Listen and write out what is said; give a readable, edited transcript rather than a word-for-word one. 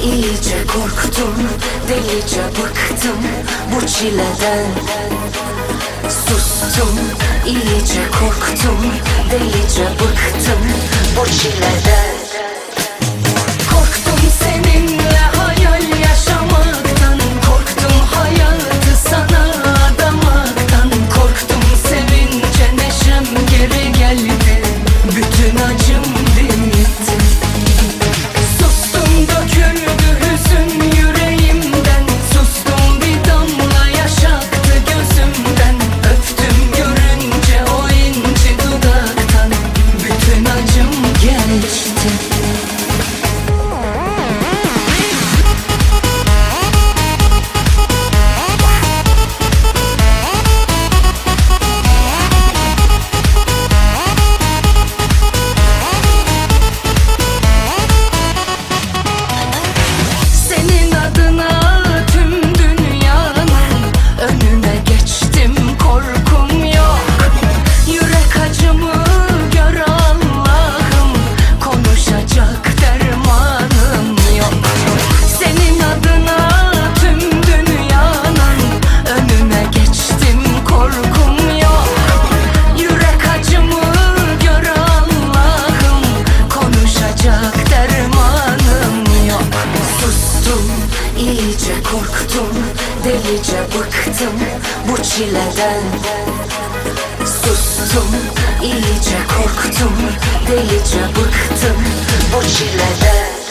iyice korktum, delice bıktım bu çileden. Sustum, iyice korktum, delice bıktım bu çileden. Korktum seninle hayal yaşamaktan, korktum hayatı sana adamaktan. Korktum sevince neşem geri geldi, bütün acım bitti. Sustum döküldü hüzün yüreğimden, sustum bir damla yaş aktı gözümden. Öptüm görünce o inci dudaktan, bütün acım geçti. İyice korktum, delice bıktım bu çileden. Sustum, iyice korktum, delice bıktım bu çileden.